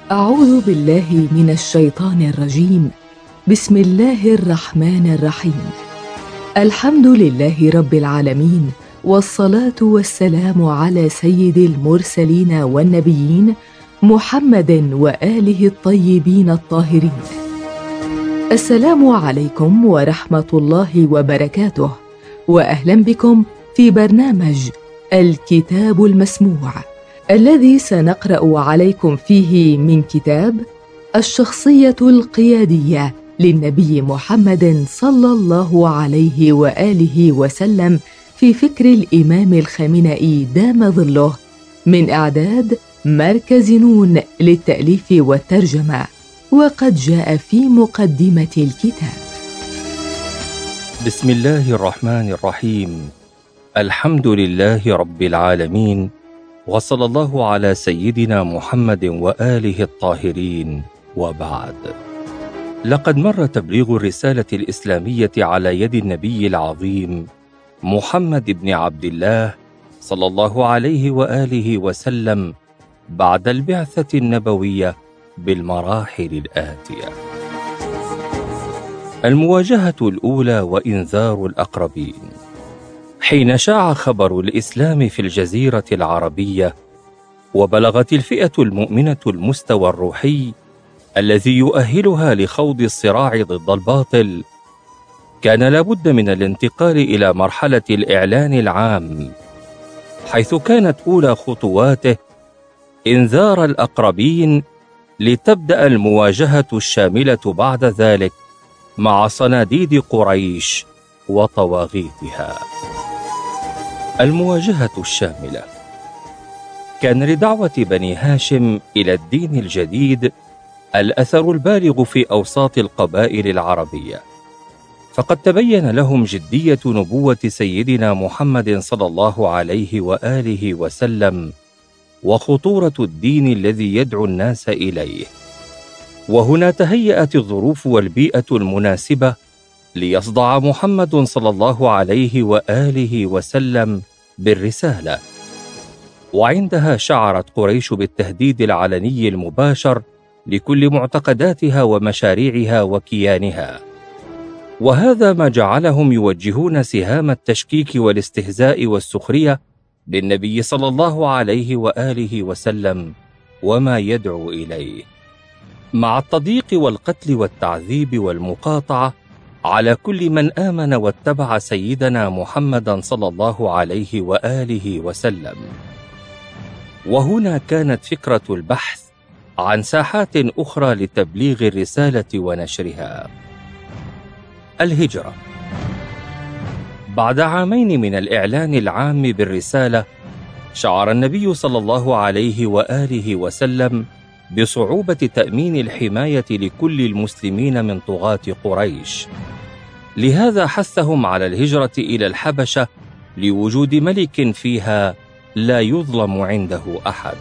أعوذ بالله من الشيطان الرجيم. بسم الله الرحمن الرحيم. الحمد لله رب العالمين، والصلاة والسلام على سيد المرسلين والنبيين محمد وآله الطيبين الطاهرين. السلام عليكم ورحمة الله وبركاته، وأهلا بكم في برنامج الكتاب المسموع، الذي سنقرأ عليكم فيه من كتاب الشخصية القيادية للنبي محمد صلى الله عليه وآله وسلم في فكر الإمام الخامنئي دام ظله، من إعداد مركز نون للتأليف والترجمة، وقد جاء في مقدمة الكتاب. بسم الله الرحمن الرحيم. الحمد لله رب العالمين، وصلى الله على سيدنا محمد وآله الطاهرين، وبعد. لقد مر تبليغ الرسالة الإسلامية على يد النبي العظيم محمد بن عبد الله صلى الله عليه وآله وسلم بعد البعثة النبوية بالمراحل الآتية: المواجهة الأولى وإنذار الأقربين. حين شاع خبر الإسلام في الجزيرة العربية وبلغت الفئة المؤمنة المستوى الروحي الذي يؤهلها لخوض الصراع ضد الباطل، كان لابد من الانتقال إلى مرحلة الإعلان العام، حيث كانت أولى خطواته إنذار الأقربين، لتبدأ المواجهة الشاملة بعد ذلك مع صناديد قريش وطواغيتها. المواجهة الشاملة كان لدعوة بني هاشم إلى الدين الجديد الأثر البالغ في أوساط القبائل العربية، فقد تبين لهم جدية نبوة سيدنا محمد صلى الله عليه وآله وسلم وخطورة الدين الذي يدعو الناس إليه. وهنا تهيأت الظروف والبيئة المناسبة ليصدع محمد صلى الله عليه وآله وسلم بالرسالة، وعندها شعرت قريش بالتهديد العلني المباشر لكل معتقداتها ومشاريعها وكيانها، وهذا ما جعلهم يوجهون سهام التشكيك والاستهزاء والسخرية بالنبي صلى الله عليه وآله وسلم وما يدعو إليه، مع التضييق والقتل والتعذيب والمقاطعة على كل من آمن واتبع سيدنا محمدا صلى الله عليه وآله وسلم. وهنا كانت فكرة البحث عن ساحات أخرى لتبليغ الرسالة ونشرها. الهجرة. بعد عامين من الإعلان العام بالرسالة، شعر النبي صلى الله عليه وآله وسلم بصعوبة تأمين الحماية لكل المسلمين من طغاة قريش، لهذا حثهم على الهجرة إلى الحبشة لوجود ملك فيها لا يظلم عنده أحد.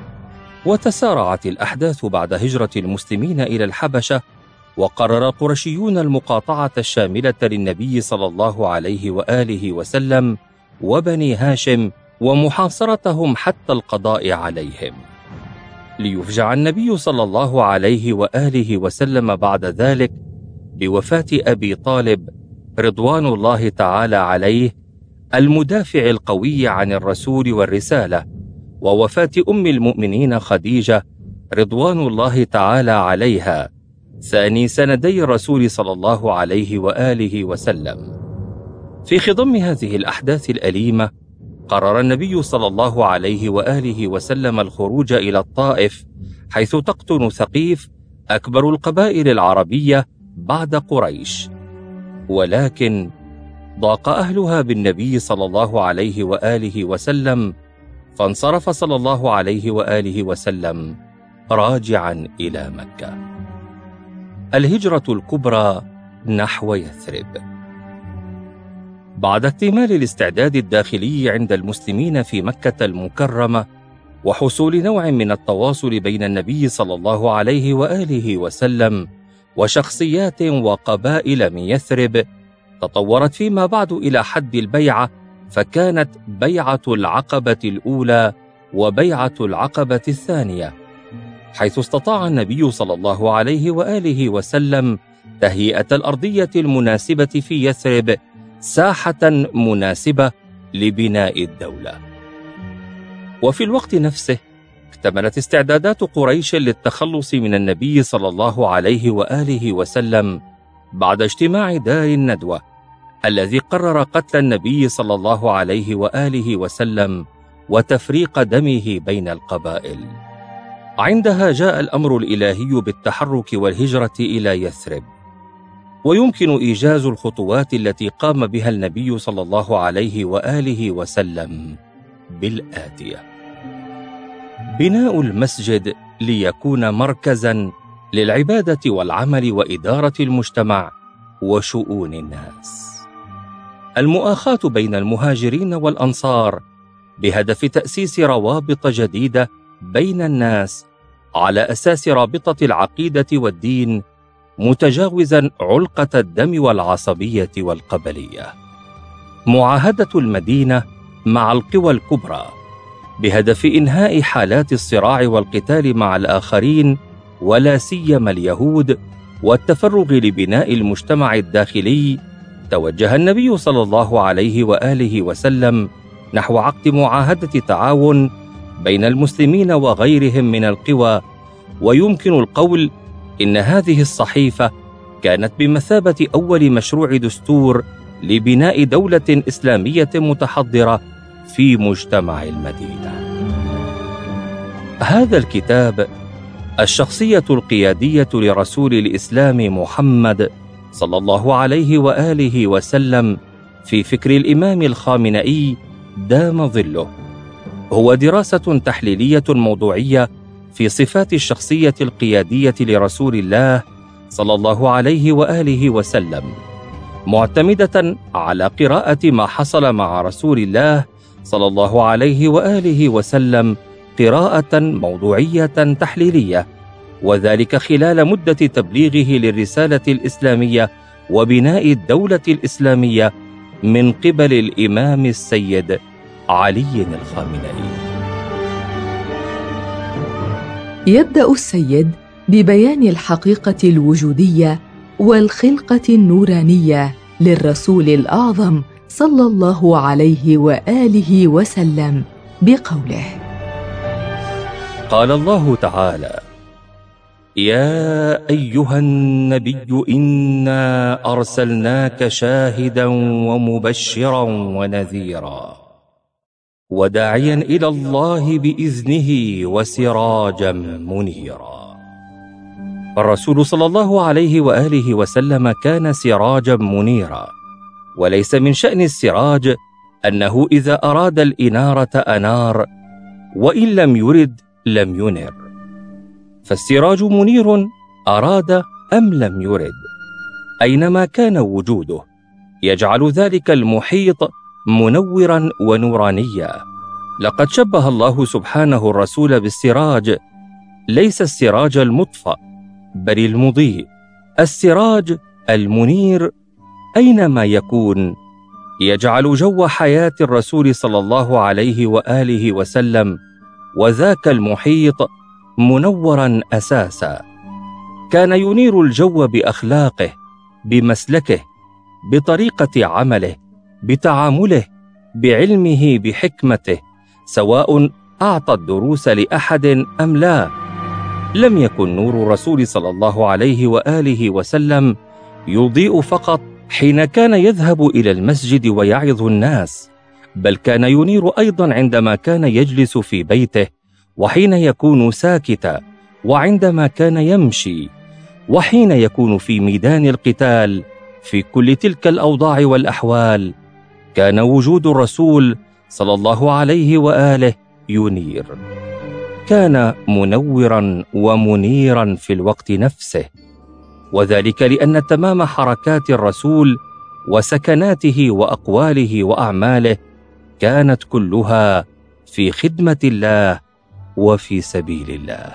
وتسارعت الأحداث بعد هجرة المسلمين إلى الحبشة، وقرر القرشيون المقاطعة الشاملة للنبي صلى الله عليه وآله وسلم وبني هاشم ومحاصرتهم حتى القضاء عليهم، ليفجع النبي صلى الله عليه وآله وسلم بعد ذلك بوفاة أبي طالب رضوان الله تعالى عليه، المدافع القوي عن الرسول والرسالة، ووفاة أم المؤمنين خديجة رضوان الله تعالى عليها، ثاني سندي الرسول صلى الله عليه وآله وسلم. في خضم هذه الأحداث الأليمة، قرر النبي صلى الله عليه وآله وسلم الخروج إلى الطائف، حيث تقطن ثقيف أكبر القبائل العربية بعد قريش، ولكن ضاق أهلها بالنبي صلى الله عليه وآله وسلم، فانصرف صلى الله عليه وآله وسلم راجعا إلى مكة. الهجرة الكبرى نحو يثرب. بعد اكتمال الاستعداد الداخلي عند المسلمين في مكة المكرمة، وحصول نوع من التواصل بين النبي صلى الله عليه وآله وسلم وشخصيات وقبائل من يثرب، تطورت فيما بعد إلى حد البيعة، فكانت بيعة العقبة الأولى وبيعة العقبة الثانية، حيث استطاع النبي صلى الله عليه وآله وسلم تهيئة الأرضية المناسبة في يثرب ساحة مناسبة لبناء الدولة. وفي الوقت نفسه اكتملت استعدادات قريش للتخلص من النبي صلى الله عليه وآله وسلم بعد اجتماع دار الندوة الذي قرر قتل النبي صلى الله عليه وآله وسلم وتفريق دمه بين القبائل. عندها جاء الأمر الإلهي بالتحرك والهجرة إلى يثرب، ويمكن إيجاز الخطوات التي قام بها النبي صلى الله عليه وآله وسلم بالآتية: بناء المسجد ليكون مركزاً للعبادة والعمل وإدارة المجتمع وشؤون الناس. المؤاخاة بين المهاجرين والأنصار بهدف تأسيس روابط جديدة بين الناس على أساس رابطة العقيدة والدين، متجاوزاً علقة الدم والعصبية والقبلية. معاهدة المدينة مع القوى الكبرى بهدف إنهاء حالات الصراع والقتال مع الآخرين ولا سيما اليهود والتفرغ لبناء المجتمع الداخلي. توجه النبي صلى الله عليه وآله وسلم نحو عقد معاهدة تعاون بين المسلمين وغيرهم من القوى، ويمكن القول إن هذه الصحيفة كانت بمثابة أول مشروع دستور لبناء دولة إسلامية متحضرة في مجتمع المدينة. هذا الكتاب الشخصية القيادية لرسول الإسلام محمد صلى الله عليه وآله وسلم في فكر الإمام الخامنئي دام ظله، هو دراسة تحليلية موضوعية في صفات الشخصية القيادية لرسول الله صلى الله عليه وآله وسلم، معتمدة على قراءة ما حصل مع رسول الله صلى الله عليه وآله وسلم قراءة موضوعية تحليلية، وذلك خلال مدة تبليغه للرسالة الإسلامية وبناء الدولة الإسلامية من قبل الإمام السيد علي الخامنئي. يبدأ السيد ببيان الحقيقة الوجودية والخلقة النورانية للرسول الأعظم صلى الله عليه وآله وسلم بقوله: قال الله تعالى: يا أيها النبي إنا أرسلناك شاهدا ومبشرا ونذيرا وداعيا إلى الله بإذنه وسراجا منيرا. الرسول صلى الله عليه وآله وسلم كان سراجا منيرا، وليس من شأن السراج أنه إذا أراد الإنارة أنار، وإن لم يرد لم ينر، فالسراج منير أراد أم لم يرد، أينما كان وجوده يجعل ذلك المحيط منورا ونورانيا. لقد شبه الله سبحانه الرسول بالسراج، ليس السراج المطفأ بل المضيء، السراج المنير أينما يكون يجعل جو حياة الرسول صلى الله عليه وآله وسلم وذاك المحيط منورا أساسا. كان ينير الجو بأخلاقه، بمسلكه، بطريقة عمله، بتعامله، بعلمه، بحكمته، سواء أعطى الدروس لأحد أم لا. لم يكن نور الرسول صلى الله عليه وآله وسلم يضيء فقط حين كان يذهب إلى المسجد ويعظ الناس، بل كان ينير أيضا عندما كان يجلس في بيته، وحين يكون ساكتا، وعندما كان يمشي، وحين يكون في ميدان القتال. في كل تلك الأوضاع والأحوال كان وجود الرسول صلى الله عليه وآله ينير، كان منورا ومنيرا في الوقت نفسه، وذلك لأن تمام حركات الرسول وسكناته وأقواله وأعماله كانت كلها في خدمة الله وفي سبيل الله.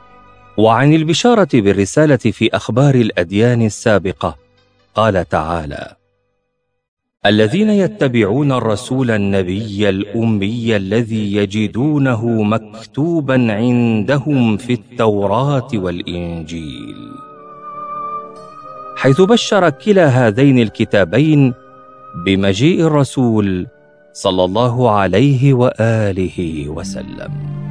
وعن البشارة بالرسالة في أخبار الأديان السابقة قال تعالى: الذين يتبعون الرسول النبي الأمي الذي يجدونه مكتوبا عندهم في التوراة والإنجيل، حيث بشر كلا هذين الكتابين بمجيء الرسول صلى الله عليه وآله وسلم.